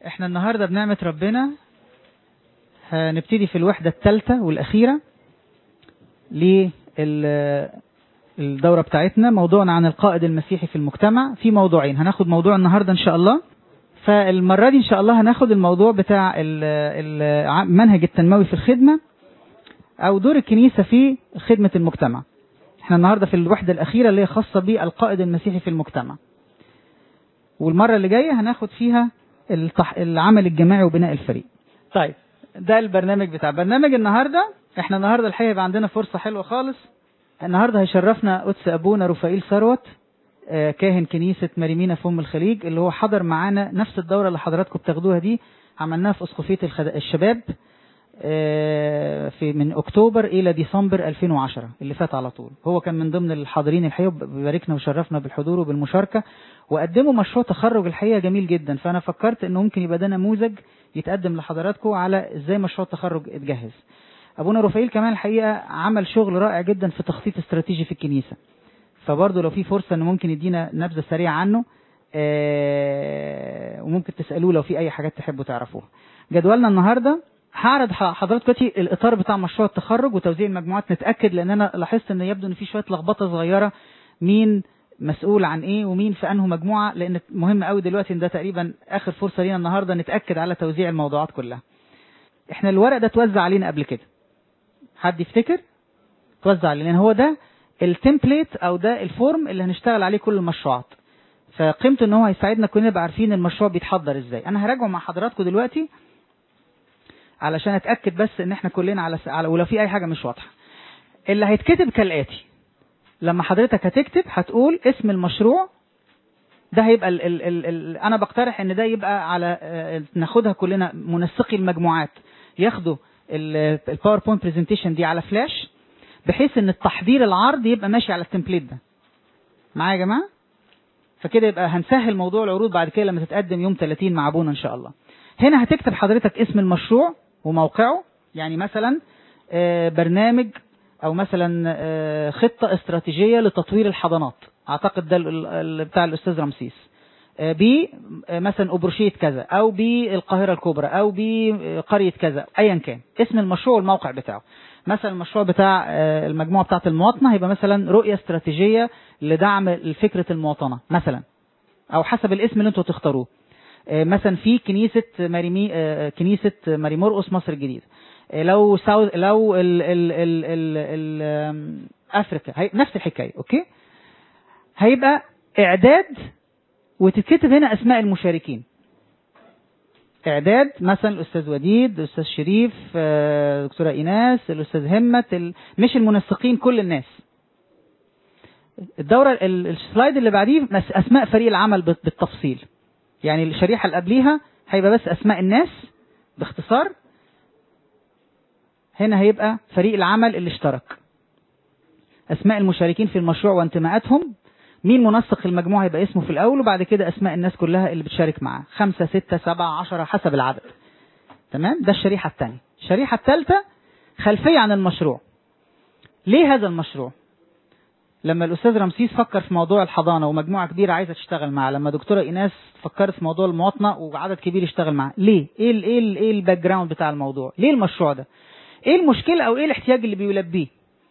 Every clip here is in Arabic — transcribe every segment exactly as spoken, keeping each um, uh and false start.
احنا النهاردة بنعمة ربنا هنبتدي في الوحدة الثالثة والأخيرة للدورة بتاعتنا. موضوعنا عن القائد المسيحي في المجتمع. في موضوعين، هناخد موضوع النهاردة إن شاء الله. فالمرة دي إن شاء الله هناخد الموضوع بتاع المنهج التنموي في الخدمة أو دور الكنيسة في خدمة المجتمع. احنا النهاردة في الوحدة الأخيرة اللي هي خاصة بالقائد المسيحي في المجتمع، والمرة اللي جاية هناخد فيها العمل الجماعي وبناء الفريق. طيب ده البرنامج بتاع برنامج النهاردة. احنا النهاردة الحقيقة يبقى عندنا فرصة حلوة خالص. النهاردة هيشرفنا قدس أبونا رفائيل ثروت، كاهن كنيسة مريمينا في أم الخليج، اللي هو حضر معانا نفس الدورة اللي حضراتكم بتاخدوها دي، عملناها في أسقفية الشباب في من أكتوبر إلى ديسمبر ألفين وعشرة اللي فات على طول. هو كان من ضمن الحاضرين الحقيقة، بباركنا وشرفنا بالحضور وبالمشاركة، وقدموا مشروع تخرج الحقيقة جميل جدا. فأنا فكرت إنه ممكن يبقى ده نموذج يتقدم لحضراتكم على إزاي مشروع التخرج اتجهز. أبونا رفائيل كمان الحقيقة عمل شغل رائع جدا في تخطيط استراتيجي في الكنيسة، فبرضه لو في فرصة إنه ممكن يدينا نبذة سريعة عنه، آه وممكن تسألوه لو في أي حاجات تحبوا تعرفوها. جدولنا النهاردة هعرض حضراتكم الإطار بتاع مشروع التخرج وتوزيع المجموعات. نتأكد لأن أنا لاحظت إن يبدو إن في شوية لخبطة صغيرة، مين مسؤول عن إيه ومين في أنه مجموعة، لأن مهم قوي دلوقتي إن ده تقريبا آخر فرصة لينا النهاردة نتأكد على توزيع الموضوعات كلها. إحنا الورق ده توزع علينا قبل كده، حد يفتكر؟ توزع علينا، لأن هو ده التمبليت أو ده الفورم اللي هنشتغل عليه كل المشروعات. فقيمته إن هو هيساعدنا كلنا نبقى عارفين المشروع بيتحضر إزاي. أنا هراجعه مع حضراتكم دلوقتي علشان اتاكد بس ان احنا كلنا على, على ولو في اي حاجه مش واضحه. اللي هيتكتب كالاتي: لما حضرتك هتكتب هتقول اسم المشروع ده، هيبقى ال ال ال ال انا بقترح ان ده يبقى على ناخدها كلنا منسقي المجموعات ياخدوا الباوربوينت برزنتيشن دي على فلاش، بحيث ان التحضير العرض يبقى ماشي على التمبليت ده. معايا يا جماعه؟ فكده يبقى هنسهل موضوع العروض بعد كده لما تتقدم يوم ثلاثين مع ابونا ان شاء الله. هنا هتكتب حضرتك اسم المشروع وموقعه، يعني مثلا برنامج او مثلا خطة استراتيجية لتطوير الحضانات، اعتقد ده بتاع الاستاذ رمسيس، ب مثلا أبروشية كذا، او بالقاهرة الكبرى، او بقرية كذا، ايا كان اسم المشروع والموقع بتاعه. مثلا المشروع بتاع المجموعة بتاعة المواطنة هيبقى مثلا رؤية استراتيجية لدعم فكرة المواطنة مثلا، او حسب الاسم اللي انتوا تختاروه. مثلا في كنيسة مريمي كنيسة ماري مرقس مصر الجديدة، لو ساوث لو ال ال ال ال ال افريكا هي نفس الحكاية. اوكي، هيبقى اعداد وتتكتب هنا اسماء المشاركين. اعداد مثلا الاستاذ وديد، الاستاذ شريف، دكتورة ايناس، الاستاذ همت، ال... مش المنسقين، كل الناس. الدورة السلايد اللي بعديه اسماء فريق العمل بالتفصيل، يعني الشريحة اللي قبليها هيبقى بس أسماء الناس باختصار. هنا هيبقى فريق العمل اللي اشترك، أسماء المشاركين في المشروع وانتماءاتهم، مين منسق المجموعة يبقى اسمه في الأول، وبعد كده أسماء الناس كلها اللي بتشارك معاه، خمسة ستة سبعة عشرة حسب العدد. تمام، ده الشريحة الثانية. الشريحة الثالثة خلفية عن المشروع. ليه هذا المشروع؟ لما الأستاذ رمسيس فكر في موضوع الحضانة ومجموعة كبيرة عايزة تشتغل معاه، لما دكتورة إيناس فكرت في موضوع المواطنة وعدد كبير يشتغل معاه، ليه؟ إيه ال إيه ال إيه الباك جراوند بتاع الموضوع؟ ليه المشروع ده؟ إيه المشكلة أو إيه الاحتياج اللي بيلبيه؟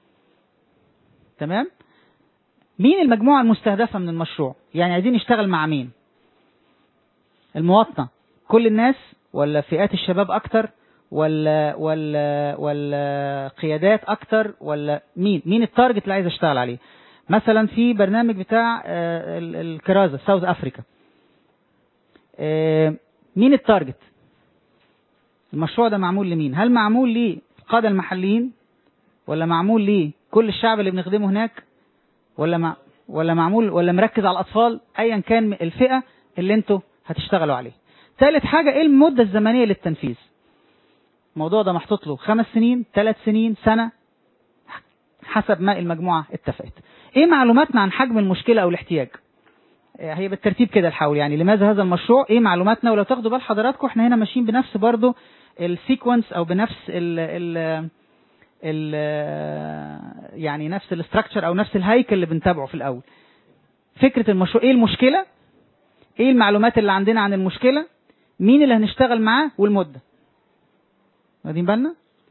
تمام؟ مين المجموعة المستهدفة من المشروع؟ يعني عايزين نشتغل مع مين؟ المواطنة كل الناس، ولا فئات الشباب أكتر، ولا ولا ولا قيادات أكتر، ولا مين؟ مين التارجت اللي عايز أشتغل عليه؟ مثلا في برنامج بتاع الكرازة ساوث أفريكا، مين التارجت؟ المشروع ده معمول لمين؟ هل معمول للقادة المحليين، ولا معمول لكل الشعب اللي بنخدمه هناك، ولا مع ولا معمول ولا مركز على الأطفال؟ أيا كان الفئة اللي انتوا هتشتغلوا عليه. ثالث حاجة، ايه المدة الزمنية للتنفيذ؟ الموضوع ده محطوط له خمس سنين، ثلاث سنين، سنة، حسب ما المجموعة اتفقت. ايه معلوماتنا عن حجم المشكلة او الاحتياج؟ هي بالترتيب كده الحول، يعني لماذا هذا المشروع، ايه معلوماتنا. ولو تاخدوا بال حضراتكم احنا هنا ماشيين بنفس برضو السيكونس او بنفس ال ال ال يعني نفس الاستراكشر او نفس الهيكل اللي بنتابعه في الاول. فكرة المشروع، ايه المشكلة، ايه المعلومات اللي عندنا عن المشكلة، مين اللي هنشتغل معاه والمدة. واخدين بالنا؟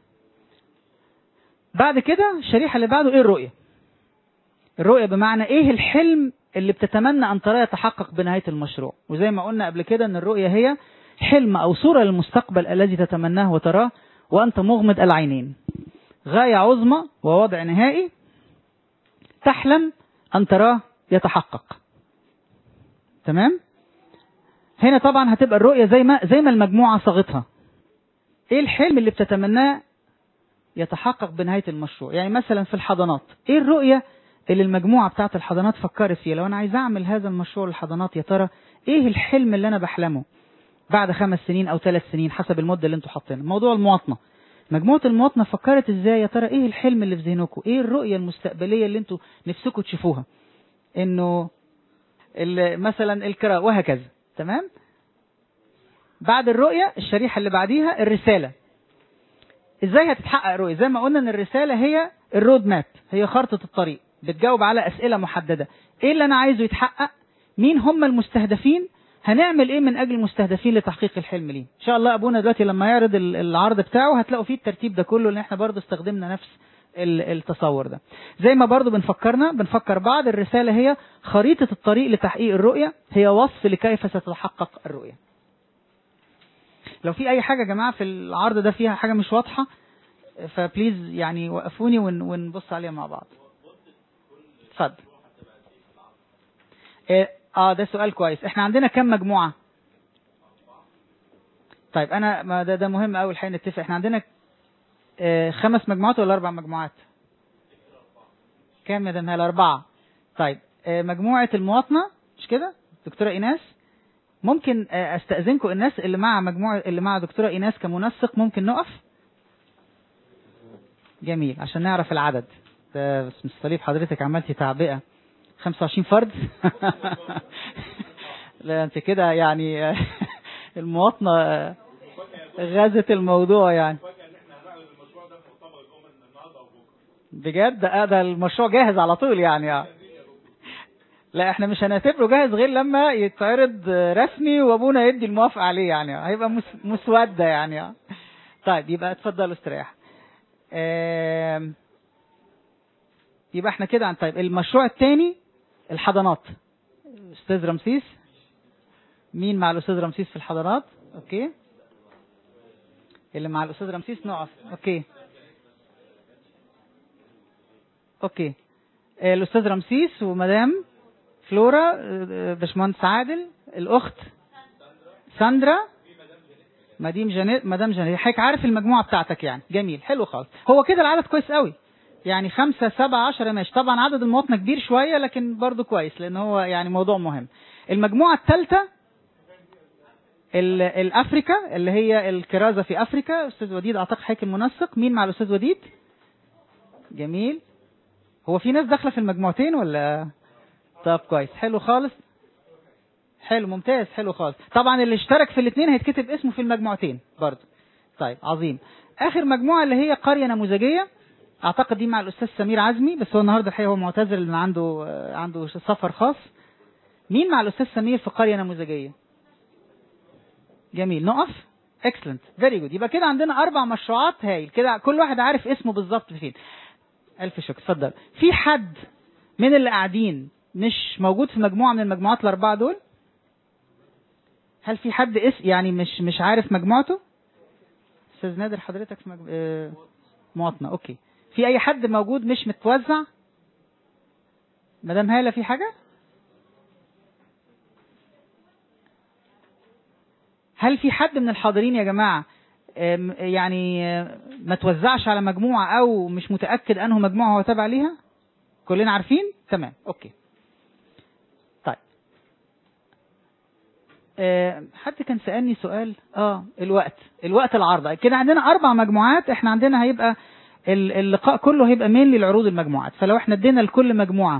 بعد كده الشريحة اللي بعده ايه الرؤية. الرؤية بمعنى ايه الحلم اللي بتتمنى ان تراه يتحقق بنهاية المشروع. وزي ما قلنا قبل كده ان الرؤية هي حلم او صورة للمستقبل الذي تتمناه وتراه وانت مغمض العينين. غاية عظمى ووضع نهائي تحلم ان تراه يتحقق. تمام؟ هنا طبعا هتبقى الرؤية زي ما زي ما المجموعة صاغتها. ايه الحلم اللي بتتمناه يتحقق بنهاية المشروع. يعني مثلا في الحضانات ايه الرؤية اللي المجموعة بتاعت الحضانات فكرت فيها. لو انا عايز اعمل هذا المشروع للحضانات يا ترى ايه الحلم اللي انا بحلمه بعد خمس سنين او ثلاث سنين حسب المدة اللي انتوا حاطينها. موضوع المواطنة، مجموعة المواطنة فكرت ازاي يا ترى ايه الحلم اللي في ذهنكم، ايه الرؤية المستقبلية اللي انتوا نفسكم تشوفوها، انه مثلا القراءة وهكذا. تمام؟ بعد الرؤية الشريحة اللي بعديها الرسالة. ازاي هتتحقق الرؤية؟ زي ما قلنا ان الرسالة هي الرود ماب، هي خارطة الطريق، بتجاوب على اسئلة محددة. ايه اللي انا عايزه يتحقق، مين هم المستهدفين، هنعمل ايه من اجل المستهدفين لتحقيق الحلم ليه. ان شاء الله ابونا دلوقتي لما يعرض العرض بتاعه هتلاقوا فيه الترتيب ده كله، لان احنا برضو استخدمنا نفس التصور ده. زي ما برضو بنفكرنا بنفكر بعض، الرسالة هي خريطة الطريق لتحقيق الرؤية، هي وصف لكيف ستتحقق الرؤية. لو في اي حاجة يا جماعة في العرض ده فيها حاجة مش واضحة فبليز يعني وقفوني ونبص عليها مع بعض. اتفضل. اه ده سؤال كويس. احنا عندنا كم مجموعة؟ طيب انا ما ده, ده مهم قوي الحقيقة نتفق. احنا عندنا اه خمس مجموعات ولا اربع مجموعات؟ كام يا ده؟ الاربعة. طيب اه مجموعة المواطنة مش كده دكتورة ايناس؟ ممكن اه استأذنكم الناس اللي مع مجموعة اللي مع دكتورة ايناس كمنسق ممكن نقف؟ جميل عشان نعرف العدد. ده بس مستليب حضرتك عملتي تعبئة خمسة وعشرين فرد. لا انت كده يعني المواطنة غازت الموضوع يعني. بجد ده المشروع جاهز على طول يعني. لا احنا مش هنعتبره جاهز غير لما يتعرض رسمي وابونا يدي الموافقة عليه يعني. هيبقى مسودة يعني. طيب يبقى اتفضلوا استريح. يبقى احنا كده عن طيب المشروع الثاني الحضانات. استاذ رمسيس، مين مع الاستاذ رمسيس في الحضانات؟ اوكي اللي مع الاستاذ رمسيس نقف. اوكي اوكي الاستاذ رمسيس ومدام فلورا، باشمهندس عادل، الاخت ساندرا، مدام جانيت مدام جانيت. حضرتك عارف المجموعه بتاعتك يعني. جميل حلو خالص. هو كده العدد كويس قوي يعني خمسة سبعة عشرة ماشي. طبعا عدد المواطنة كبير شوية لكن برضو كويس لان هو يعني موضوع مهم. المجموعة الثالثة الافريكا اللي هي الكرازة في افريكا. استاذ وديد اعتقد حضرتك المنسق. مين مع الاستاذ وديد؟ جميل. هو في ناس داخلة في المجموعتين ولا؟ طب كويس حلو خالص. حلو ممتاز حلو خالص. طبعا اللي اشترك في الاثنين هيتكتب اسمه في المجموعتين برضو. طيب عظيم. اخر مجموعة اللي هي قرية نموذجية، اعتقد دي مع الاستاذ سمير عزمي بس هو النهارده الحقيقه هو معتذر لان عنده عنده سفر خاص. مين مع الاستاذ سمير في قريه نموذجيه؟ جميل نقف. اكسلنت فيري جود. يبقى كده عندنا اربع مشروعات هايل كده كل واحد عارف اسمه بالظبط فين. الف شكر. اتفضل. في حد من اللي قاعدين مش موجود في مجموعه من المجموعات الاربعه دول؟ هل في حد اس يعني مش مش عارف مجموعته؟ استاذ نادر حضرتك في مجمو... اه... مواطنه. اوكي. في اي حد موجود مش متوزع؟ مدام هالة في حاجة؟ هل في حد من الحاضرين يا جماعة يعني ما توزعش على مجموعة او مش متأكد انه مجموعة هو تابع ليها؟ كلنا عارفين؟ تمام اوكي. طيب أه حد كان سألني سؤال اه الوقت الوقت العرض كده. عندنا اربع مجموعات. احنا عندنا هيبقى اللقاء كله هيبقى مين للعروض المجموعات. فلو احنا ادينا لكل مجموعة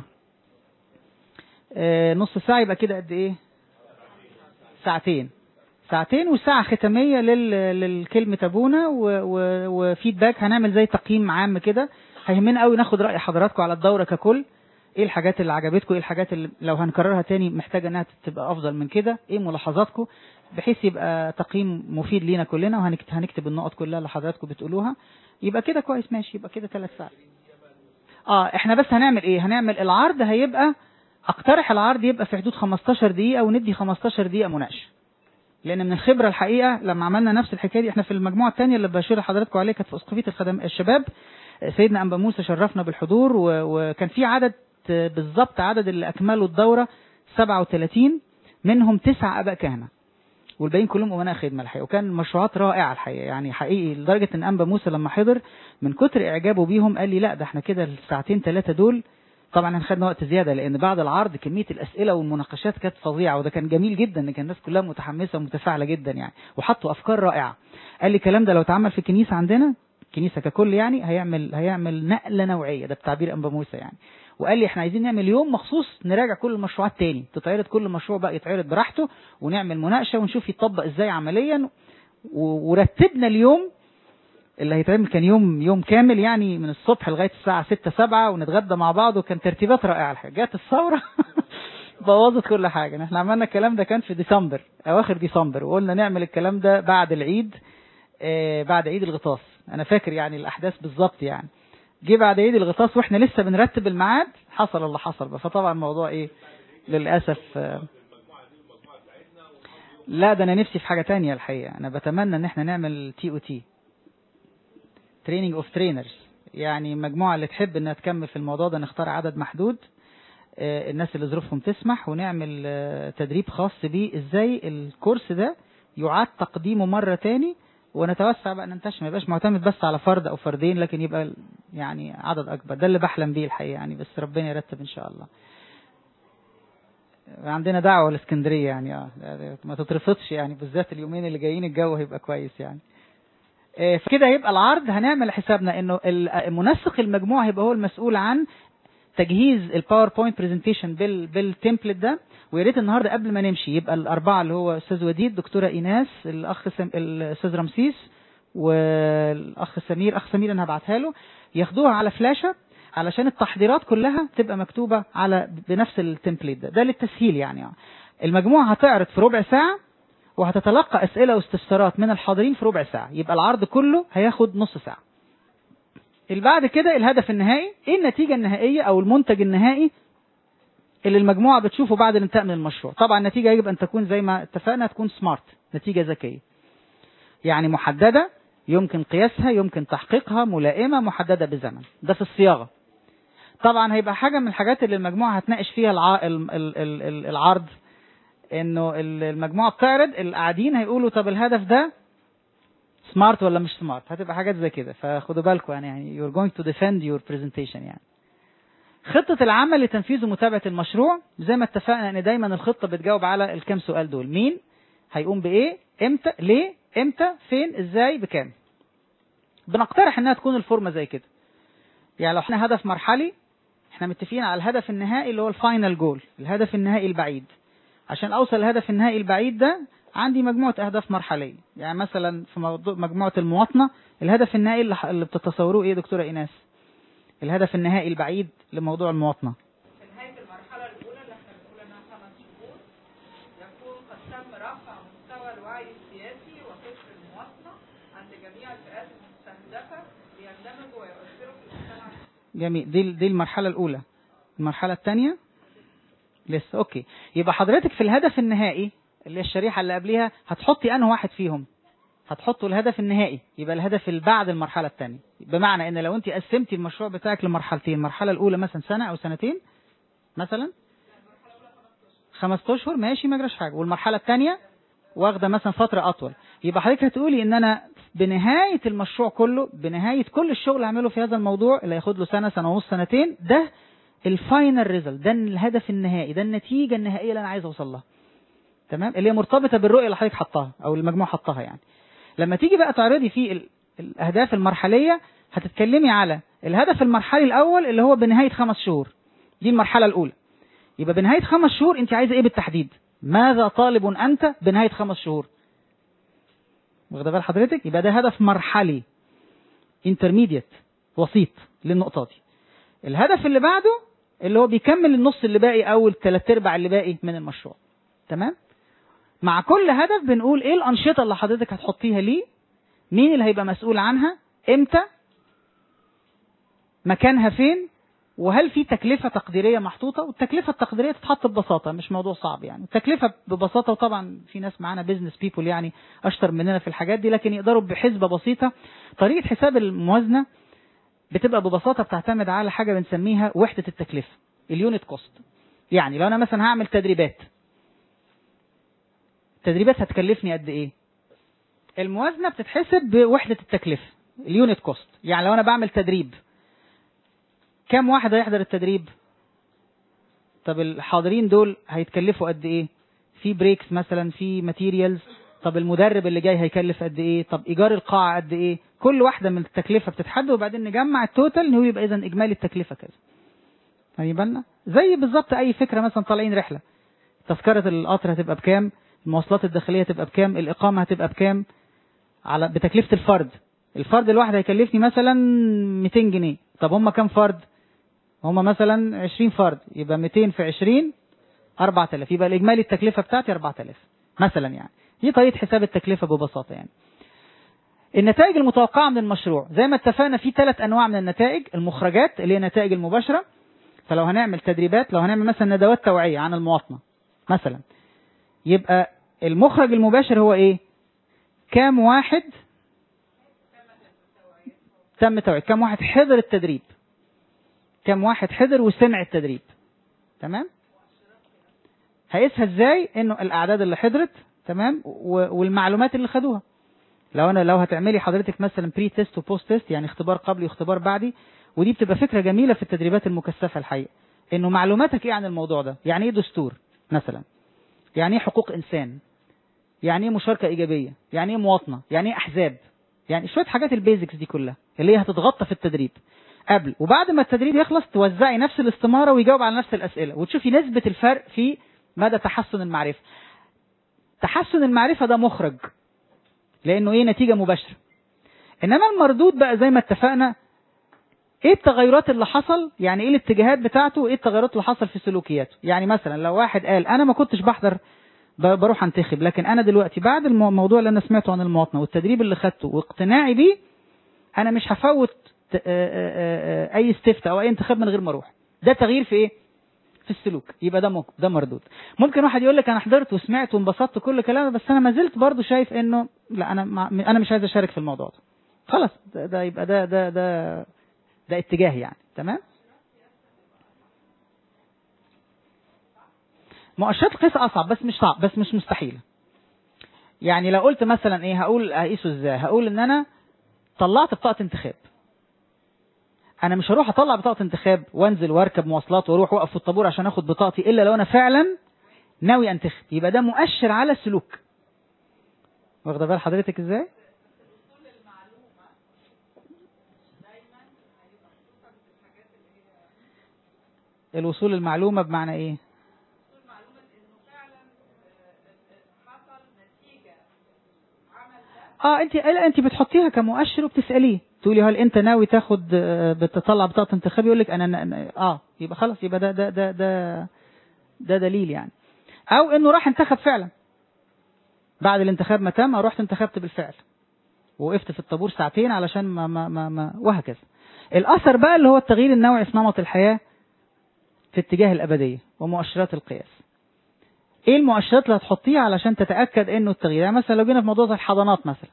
اه نص ساعة يبقى كده قد ايه؟ ساعتين. ساعتين وساعة ختامية للكلمة ابونا وفيدباك. هنعمل زي تقييم عام كده. هيهمنا قوي ناخد رأي حضراتكم على الدورة ككل. ايه الحاجات اللي عجبتكم، ايه الحاجات اللي لو هنكررها تاني محتاجة انها تبقى افضل من كده، ايه ملاحظاتكم. بحيث يبقى تقييم مفيد لينا كلنا، وهنكتب النقط كلها اللي حضراتكم بتقولوها. يبقى كده كويس ماشي، يبقى كده ثلاث ساعات. اه احنا بس هنعمل ايه؟ هنعمل العرض هيبقى، اقترح العرض يبقى في حدود خمستاشر دقيقة، وندي خمستاشر دقيقة مناقشة. لان من الخبرة الحقيقة لما عملنا نفس الحكاية دي، احنا في المجموعة الثانية اللي بشير لحضراتكم عليها كانت في اسقفية الخدم الشباب، سيدنا أنبا موسى شرفنا بالحضور، وكان في عدد بالضبط، عدد اللي اكملوا الدورة سبعة وثلاثين، منهم تسع اباء كهنة، والباقيين كلهم امناء خدمه الحقيقه. وكان مشروعات رائعه الحقيقه، يعني حقيقي لدرجه ان أنبا موسى لما حضر من كتر اعجابه بيهم قال لي لا ده احنا كده الساعتين ثلاثه دول، طبعا خدنا وقت زياده لان بعد العرض كميه الاسئله والمناقشات كانت فظيعه، وده كان جميل جدا ان كان الناس كلها متحمسه ومتفاعله جدا يعني، وحطوا افكار رائعه. قال لي الكلام ده لو اتعمل في الكنيسه عندنا، الكنيسه ككل يعني، هيعمل هيعمل نقله نوعيه، ده بتعبير أنبا موسى يعني. وقال لي احنا عايزين نعمل يوم مخصوص نراجع كل المشروعات تاني، تتعرض كل مشروع بقى يتعرض براحته، ونعمل مناقشه ونشوف يتطبق ازاي عمليا. ورتبنا اليوم اللي هيتعمل، كان يوم يوم كامل يعني، من الصبح لغايه الساعه ستة سبعة، ونتغدى مع بعض، وكان ترتيبات رائعه الحقيقه. جت الثوره بوظت كل حاجه. احنا عملنا الكلام ده كان في ديسمبر، اواخر ديسمبر، وقلنا نعمل الكلام ده بعد العيد، آه بعد عيد الغطاس. انا فاكر يعني الاحداث بالظبط يعني. جه بعد عيد الغطاس واحنا لسه بنرتب الميعاد، حصل اللي حصل بقى. فطبعا الموضوع ايه للاسف. آه لا ده انا نفسي في حاجه تانية الحقيقه. انا بتمنى ان احنا نعمل تي او تي، تريننج اوف ترينرز، يعني مجموعه اللي تحب انها تكمل في الموضوع ده، نختار عدد محدود، آه الناس اللي ظروفهم تسمح، ونعمل آه تدريب خاص بيه ازاي الكورس ده يعاد تقديمه مره تاني، ونتوسع بقى ننتشر، ما يبقاش معتمد بس على فرد او فردين، لكن يبقى يعني عدد اكبر. ده اللي بحلم بيه الحقيقه يعني، بس ربنا يرتب ان شاء الله. عندنا دعوه لاسكندريه يعني، اه ما تترفضش يعني، بالذات اليومين اللي جايين الجو هيبقى كويس يعني. آه فكده هيبقى العرض، هنعمل حسابنا انه منسق المجموعه هيبقى هو المسؤول عن تجهيز الباوربوينت برزنتيشن بال بالتمبلت ده. ويا ريت النهارده قبل ما نمشي يبقى الاربعه اللي هو استاذ وديد، دكتوره ايناس، الاخ سم... الاستاذ رمسيس، والاخ سمير. اخ سمير انا هبعتها له ياخدوها على فلاشه، علشان التحضيرات كلها تبقى مكتوبه على بنفس التمبلت ده، ده للتسهيل يعني. المجموعه هتعرض في ربع ساعه، وهتتلقى اسئله واستفسارات من الحاضرين في ربع ساعه، يبقى العرض كله هياخد نص ساعه. اللي بعد كده الهدف النهائي، ايه النتيجه النهائيه او المنتج النهائي اللي المجموعه بتشوفه بعد الانتهاء من المشروع. طبعا النتيجه يجب ان تكون زي ما اتفقنا، تكون سمارت، نتيجه ذكيه يعني، محدده، يمكن قياسها، يمكن تحقيقها، ملائمه، محدده بزمن. ده في الصياغه. طبعا هيبقى حاجه من الحاجات اللي المجموعه هتناقش فيها الع... العرض، انه المجموعه بتعرض، القاعدين هيقولوا طب الهدف ده سمارت ولا مش سمارت، هتبقى حاجات زي كده. فخدوا بالكم يعني، يعني you're going to defend your presentation يعني. خطة العمل لتنفيذ ومتابعة المشروع، زي ما اتفقنا ان دايما الخطة بتجاوب على الكام سؤال دول: مين هيقوم بايه، امتى، ليه، امتى، فين، ازاي، بكام. بنقترح انها تكون الفورمة زي كده يعني. لو احنا هدف مرحلي، احنا متفقين على الهدف النهائي اللي هو الفاينل جول، الهدف النهائي البعيد. عشان اوصل الهدف النهائي البعيد ده عندي مجموعة اهداف مرحلية. يعني مثلا في موضوع مجموعة المواطنة، الهدف النهائي اللي بتتصوروه ايه دكتورة ايناس؟ الهدف النهائي البعيد لموضوع المواطنة في نهاية المرحلة الأولى اللي احنا بنقول انها خمس شهور، يكون قد تم رفع مستوى الوعي السياسي وفكر المواطنة عند جميع الفئات المستهدفة ليندمجوا ويؤثروا في المجتمع. جميل. دي دي المرحلة الأولى. المرحلة الثانية لسه. اوكي، يبقى حضرتك في الهدف النهائي اللي هي الشريحة اللي قبليها هتحطي انه واحد فيهم، هتحطوا الهدف النهائي، يبقى الهدف اللي بعد المرحلة الثانية. بمعنى ان لو انت قسمتي المشروع بتاعك لمرحلتين، المرحلة الاولى مثلا سنة او سنتين مثلا، خمس اشهر ماشي ما جراش حاجة، والمرحلة الثانية واخدة مثلا فترة اطول، يبقى حضرتك هتقولي ان انا بنهاية المشروع كله، بنهاية كل الشغل اللي هعمله في هذا الموضوع اللي هياخد له سنة، سنة ونص، سنتين، ده الفاينل ريزلت، ده الهدف النهائي، ده النتيجة النهائية اللي انا عايز اوصل لها. تمام، اللي هي مرتبطة بالرؤية اللي حضرتك حطها او المجموعة حطها يعني. لما تيجي بقى تعرضي في الاهداف المرحلية، هتتكلمي على الهدف المرحلي الاول اللي هو بنهاية خمس شهور، دي المرحلة الاولى. يبقى بنهاية خمس شهور انت عايزة ايه بالتحديد؟ ماذا طالب انت بنهاية خمس شهور؟ واخده بال حضرتك؟ يبقى ده هدف مرحلي intermediate، وسيط للنقطة دي. الهدف اللي بعده اللي هو بيكمل النص اللي باقي او الثلاث ارباع اللي باقي من المشروع. تمام؟ مع كل هدف بنقول ايه الانشطه اللي حضرتك هتحطيها ليه، مين اللي هيبقى مسؤول عنها، امتى، مكانها فين، وهل في تكلفه تقديريه محطوطه. والتكلفه التقديريه تتحط ببساطه، مش موضوع صعب يعني. التكلفه ببساطه، وطبعا في ناس معانا بيزنس بيبول يعني اشطر مننا في الحاجات دي، لكن يقدروا بحسبه بسيطه. طريقه حساب الموازنه بتبقى ببساطه بتعتمد على حاجه بنسميها وحده التكلفه، اليونت كوست. يعني لو انا مثلا هعمل تدريبات، التدريبات هتكلفني قد ايه؟ الموازنه بتتحسب بوحده التكلفه، اليونت كوست. يعني لو انا بعمل تدريب، كم واحد هيحضر التدريب؟ طب الحاضرين دول هيتكلفوا قد ايه؟ في بريكس مثلا، في ماتيريالز. طب المدرب اللي جاي هيكلف قد ايه؟ طب ايجار القاعه قد ايه؟ كل واحده من التكلفه بتتحدد، وبعدين نجمع التوتال نقول يبقى اذا اجمالي التكلفه كذا. خلي بالنا زي بالظبط اي فكره، مثلا طالعين رحله، تذكره القطر هتبقى بكام، المواصلات الداخليه هتبقى بكام، الاقامه هتبقى بكام، على بتكلفه الفرد. الفرد الواحد هيكلفني مثلا مئتين جنيه. طب هم كام فرد؟ هم مثلا عشرين فرد، يبقى مئتين في عشرين أربعة آلاف، يبقى الاجمالي التكلفه بتاعتي أربعة آلاف مثلا. يعني دي طريقه حساب التكلفه ببساطه. يعني النتائج المتوقعه من المشروع، زي ما اتفقنا في ثلاث انواع من النتائج. المخرجات اللي هي النتائج المباشره، فلو هنعمل تدريبات، لو هنعمل مثلا ندوات توعيه عن المواطنه مثلا، يبقى المخرج المباشر هو ايه؟ كام واحد تم توعيه، كام واحد حضر التدريب، كام واحد حضر وسمع التدريب. تمام؟ هيقيسها ازاي؟ انه الاعداد اللي حضرت، تمام، والمعلومات اللي خدوها. لو انا لو هتعملي حضرتك مثلا بري تيست وبوست تيست، يعني اختبار قبلي واختبار بعدي، ودي بتبقى فكره جميله في التدريبات المكثفه الحقيقه، انه معلوماتك ايه عن الموضوع ده. يعني ايه دستور مثلا، يعني ايه حقوق انسان، يعني ايه مشاركه ايجابيه، يعني ايه مواطنه، يعني ايه احزاب، يعني شويه حاجات البيزكس دي كلها اللي هي هتتغطى في التدريب قبل. وبعد ما التدريب يخلص توزعي نفس الاستماره ويجاوب على نفس الاسئله، وتشوفي نسبه الفرق في مدى تحسن المعرفه. تحسن المعرفه ده مخرج، لانه ايه؟ نتيجه مباشره. انما المردود بقى زي ما اتفقنا، ايه التغيرات اللي حصل، يعني ايه الاتجاهات بتاعته، وايه التغيرات اللي حصل في سلوكياته. يعني مثلا لو واحد قال انا ما كنتش بحضر بروح انتخب، لكن انا دلوقتي بعد الموضوع اللي انا سمعته عن المواطنه والتدريب اللي خدته واقتناعي بيه، انا مش هفوت اي استفتاء او اي انتخاب من غير ما اروح. ده تغيير في ايه؟ في السلوك. يبقى ده ده مردود. ممكن واحد يقول لك انا حضرت وسمعت وانبسطت كل كلامه، بس انا ما زلت برضه شايف انه لا، انا انا مش عايز اشارك في الموضوع ده. خلاص، ده, ده يبقى ده ده ده ده اتجاه يعني. تمام؟ مؤشرات القياس اصعب، بس مش صعب، بس مش مستحيل. يعني لو قلت مثلا ايه، هقول هقيسه ازاي؟ هقول ان انا طلعت بطاقه انتخاب. انا مش هروح اطلع بطاقه انتخاب وانزل واركب مواصلات واروح واقف في الطابور عشان اخد بطاقتي الا لو انا فعلا ناوي انتخب. يبقى ده مؤشر على السلوك. واخده بال حضرتك ازاي؟ الوصول للمعلومه بمعنى ايه؟ اه انت انت بتحطيها كمؤشر وبتساليه، تقولي هل انت ناوي تاخد بتطلع بطاقه انتخاب؟ يقول لك انا اه، يبقى خلاص، يبقى ده ده ده ده ده دليل يعني. او انه راح انتخب فعلا، بعد الانتخاب ما تم رحت انتخبت بالفعل ووقفت في الطابور ساعتين علشان ما ما ما, ما وهكذا. الاثر بقى اللي هو التغيير النوعي في نمط الحياه في اتجاه الابديه ومؤشرات القياس. ايه المؤشرات اللي هتحطيها علشان تتاكد انه التغيير؟ يعني مثلا لو جينا في موضوع زي الحضانات مثلا،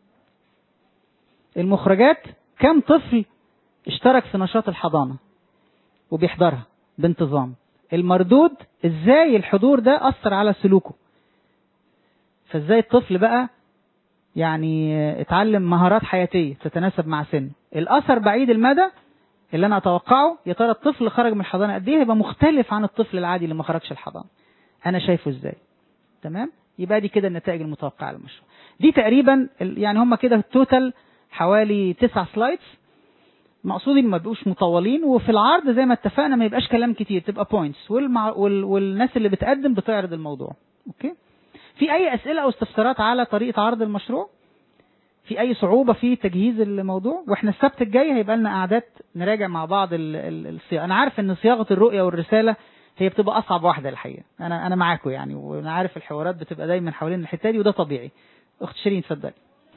المخرجات كم طفل اشترك في نشاط الحضانه وبيحضرها بانتظام. المردود ازاي الحضور ده اثر على سلوكه، فازاي الطفل بقى يعني اتعلم مهارات حياتيه تتناسب مع سنه. الاثر بعيد المدى اللي انا اتوقعه، يا ترى الطفل اللي خرج من الحضانه قد ايه هيبقى مختلف عن الطفل العادي اللي ما خرجش الحضانه، انا شايفه ازاي. تمام؟ يبقى دي كده النتائج المتوقعه للمشروع. دي تقريبا يعني هم كده التوتال حوالي تسع سلايدز، مقصودي ما يبقوش مطولين، وفي العرض زي ما اتفقنا ما يبقاش كلام كتير، تبقى بوينتس، والمع... وال... والناس اللي بتقدم بتعرض الموضوع. اوكي؟ في اي اسئله او استفسارات على طريقه عرض المشروع؟ في اي صعوبه في تجهيز الموضوع؟ واحنا السبت الجاي هيبقى لنا قعدات نراجع مع بعض الصياغه. انا عارف ان صياغه الرؤيه والرساله هي بتبقى اصعب واحده الحقيقه. انا انا معاكم يعني، وانا عارف الحوارات بتبقى دايما حوالين الحته دي، وده طبيعي. اخت شيرين اتفضلي.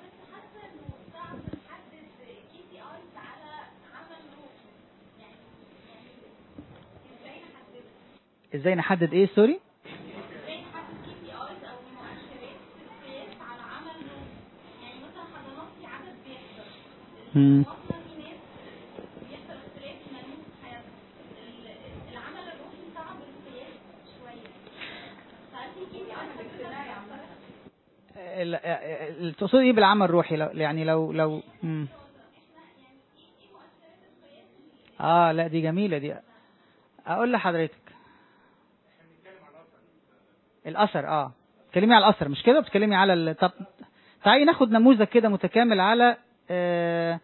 ازاي نحدد ايه؟ سوري. امم تقصدي ايه بالعمل الروحي؟ لو يعني لو لو مم. اه لا دي جميله دي. اقول لحضرتك الاثر. اه بتكلمي على الاثر مش كده؟ بتكلمي على ال... طب تعالي ناخد نموذج كده متكامل على آه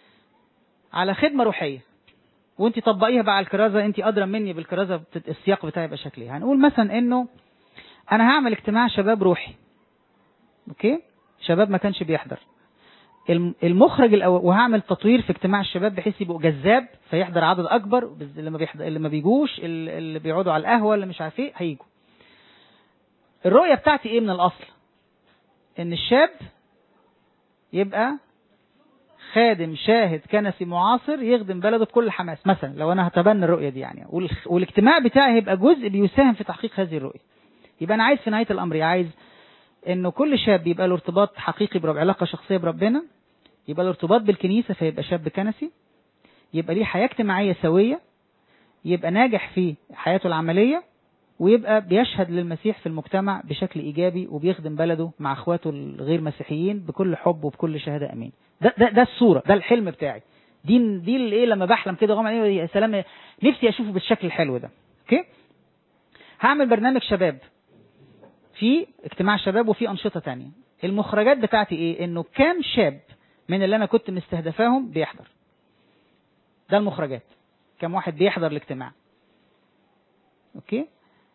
على خدمه روحيه، وانت طبقيها بقى على الكرازه. انت ادرى مني بالكرازه، السياق بتاعي يبقى شكل ايه. هنقول مثلا انه انا هعمل اجتماع شباب روحي، اوكي، شباب ما كانش بيحضر. المخرج الأول، وهعمل تطوير في اجتماع الشباب بحيث يبقوا جذاب فيحضر عدد اكبر. اللي ما بيحضر، اللي ما بيجوش، اللي بيقعدوا على القهوه، اللي مش عارف ايه، هيجوا. الرؤيه بتاعتي ايه من الاصل؟ ان الشاب يبقى خادم شاهد كنسي معاصر يخدم بلده بكل حماس مثلا، لو انا هتبنى الرؤيه دي يعني، والاجتماع بتاعي هيبقى جزء بيساهم في تحقيق هذه الرؤيه. يبقى انا عايز في نهايه الامر، عايز انه كل شاب يبقى له ارتباط حقيقي برب، علاقه شخصيه بربنا، يبقى له ارتباط بالكنيسه فيبقى شاب كنسي، يبقى ليه حياه اجتماعيه سويه، يبقى ناجح في حياته العمليه، ويبقى بيشهد للمسيح في المجتمع بشكل ايجابي، وبيخدم بلده مع اخواته الغير مسيحيين بكل حب وبكل شهاده. امين. ده ده ده الصوره، ده الحلم بتاعي. دي دي الايه لما بحلم كده غمض عيني يا سلام، نفسي اشوفه بالشكل الحلو ده. اوكي. هعمل برنامج شباب في اجتماع شباب وفي انشطه تانية. المخرجات بتاعتي ايه؟ انه كام شاب من اللي انا كنت مستهدفاهم بيحضر. ده المخرجات، كم واحد بيحضر الاجتماع. اوكي.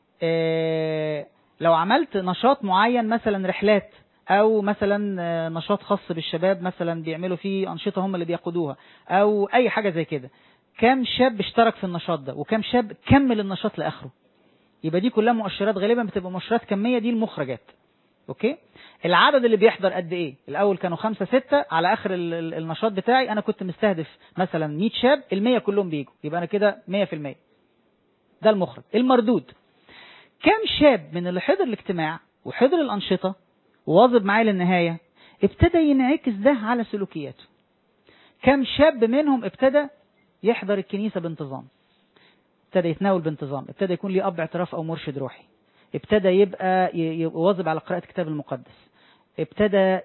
إيه لو عملت نشاط معين مثلا رحلات، او مثلا نشاط خاص بالشباب مثلا بيعملوا فيه انشطه هم اللي بيقودوها، او اي حاجه زي كده، كم شاب اشترك في النشاط ده وكم شاب كمل النشاط لاخره. يبقى دي كلها مؤشرات، غالبا بتبقى مؤشرات كميه، دي المخرجات. اوكي. العدد اللي بيحضر قد ايه؟ الاول كانوا خمسة ستة، على اخر النشاط بتاعي انا كنت مستهدف مثلا مية شاب، المية كلهم بيجوا، يبقى انا كده مية في المية. ده المخرج. المردود، كم شاب من اللي حضر الاجتماع وحضر الانشطه وواظب معايا للنهايه ابتدى ينعكس ده على سلوكياته؟ كم شاب منهم ابتدى يحضر الكنيسه بانتظام، ابتدى يتناول بانتظام، ابتدى يكون ليه اب اعتراف او مرشد روحي، ابتدى يبقى يواظب على قراءه الكتاب المقدس، ابتدى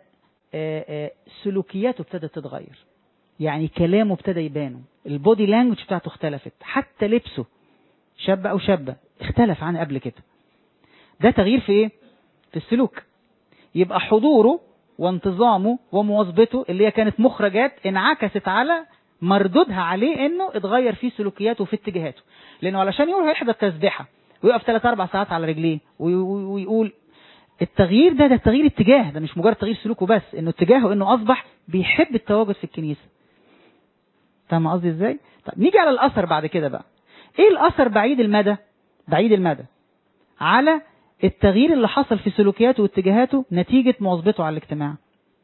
سلوكياته ابتدت تتغير، يعني كلامه ابتدى يبان، البودي لانجوج بتاعته اختلفت، حتى لبسه، شاب او شابه اختلف عن قبل كده. ده تغيير في ايه؟ في السلوك. يبقى حضوره وانتظامه ومواظبته اللي هي كانت مخرجات انعكست على مردودها عليه، انه اتغير فيه سلوكياته وفي اتجاهاته. لانه علشان يقول هيحضر تسبيحه ويقف ثلاث اربع ساعات على رجليه ويقول، التغيير ده ده تغيير اتجاه، ده مش مجرد تغيير سلوكه بس، انه اتجاهه انه اصبح بيحب التواجد في الكنيسه. فاهم قصدي ازاي؟ طب نيجي على الاثر بعد كده بقى. ايه الاثر بعيد المدى؟ بعيد المدى على التغيير اللي حصل في سلوكياته واتجاهاته نتيجة مواظبته على الاجتماع.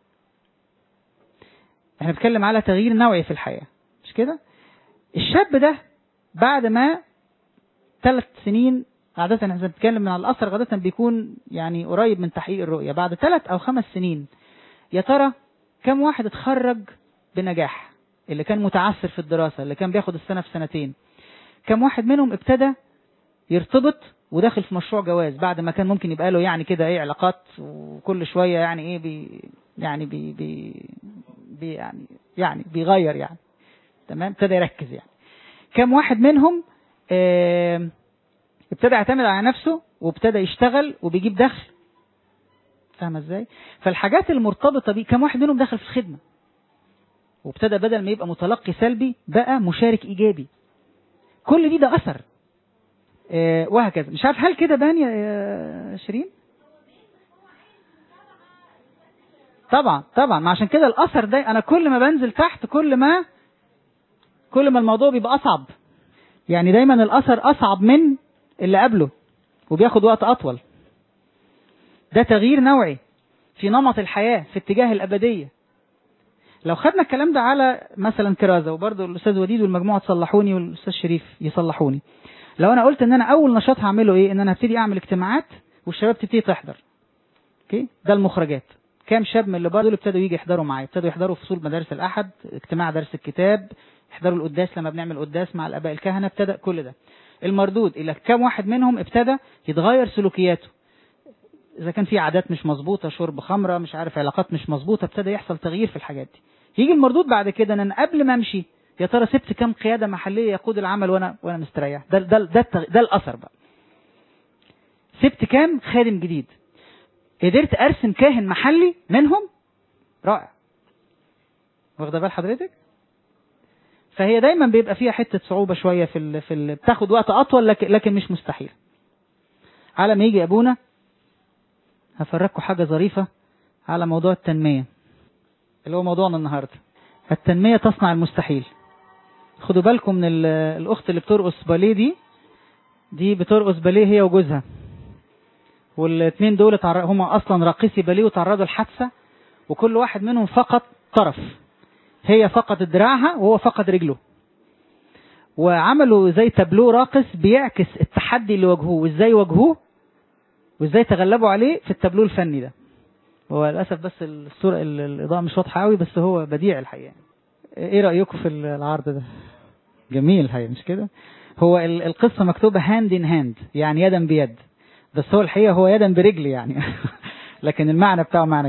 احنا بنتكلم على تغيير نوعي في الحياة، مش كده؟ الشاب ده بعد ما ثلاث سنين، عادة احنا بنتكلم من الأثر عادة بيكون يعني قريب من تحقيق الرؤية، بعد ثلاث أو خمس سنين يا ترى كم واحد اتخرج بنجاح؟ اللي كان متعثر في الدراسة، اللي كان بياخد السنة في سنتين، كم واحد منهم ابتدى يرتبط وداخل في مشروع جواز بعد ما كان ممكن يبقى له يعني كده ايه علاقات وكل شويه يعني ايه بي يعني بي بي, بي يعني يعني بيغير يعني، تمام، ابتدى يركز يعني. كم واحد منهم اه ابتدى يعتمد على نفسه وابتدى يشتغل وبيجيب دخل؟ فاهمه ازاي؟ فالحاجات المرتبطه بيه، كم واحد منهم دخل في الخدمه وابتدى بدل ما يبقى متلقي سلبي بقى مشارك ايجابي؟ كل دي ده اثر. اه وهكذا. مش عارف هل كده بان يا شيرين؟ طبعا طبعا، ما عشان كده الاثر ده انا كل ما بنزل تحت كل ما كل ما الموضوع بيبقى اصعب. يعني دايما الاثر اصعب من اللي قبله وبياخد وقت أطول. ده تغيير نوعي في نمط الحياة في اتجاه الأبدية. لو خدنا الكلام ده على مثلا كرازة، وبرضه الأستاذ وديد والمجموعة تصلحوني والأستاذ شريف يصلحوني، لو أنا قلت إن أنا أول نشاط هعمله إيه؟ إن أنا هبتدي أعمل اجتماعات والشباب تبتدي تحضر. أوكي؟ ده المخرجات. كام شاب من اللي برضه اللي ابتدوا يجي يحضروا معايا، ابتدوا يحضروا فصول مدارس الأحد، اجتماع درس الكتاب، يحضروا القداس لما بنعمل قداس مع الآباء الكهنة، ابتدى كل ده. المردود إلى كام واحد منهم ابتدى يتغير سلوكياته، إذا كان في عادات مش مظبوطة، شرب خمرة، مش عارف علاقات مش مظبوطة، ابتدى يحصل تغيير في الحاجات دي. يجي المردود بعد كده ان انا قبل ما امشي يا ترى سبت كام قيادة محلية يقود العمل وانا وانا مستريح. ده ده ده, ده, ده الاثر بقى. سبت كام خادم جديد، قدرت ارسم كاهن محلي منهم رائع. واخده بال حضرتك؟ فهي دايما بيبقى فيها حتة صعوبة شوية في ال في ال بتاخد وقت اطول، لكن لكن مش مستحيل. على ما يجي ابونا هفرجكم حاجة ظريفة على موضوع التنمية اللي هو موضوعنا النهاردة. التنمية تصنع المستحيل. خدوا بالكم من الأخت اللي بترقص باليه دي دي بترقص باليه هي وجوزها، والاثنين دول هما أصلا راقصي باليه وتعرضوا لحادثة، وكل واحد منهم فقد طرف. هي فقدت دراعها وهو فقد رجله، وعملوا زي تابلو راقص بيعكس التحدي اللي واجهوه وازاي واجهوه وازاي تغلبوا عليه في التابلو الفني ده. هو للأسف بس الصورة الإضاءة مش واضحة قوي، بس هو بديع الحقيقة. ايه رأيكم في العرض ده؟ جميل الحقيقة، مش كده؟ هو القصة مكتوبة هاند ان هاند، يعني يدا بيد، بس هو الحقيقة هو يدا برجل يعني لكن المعنى بتاعه معنى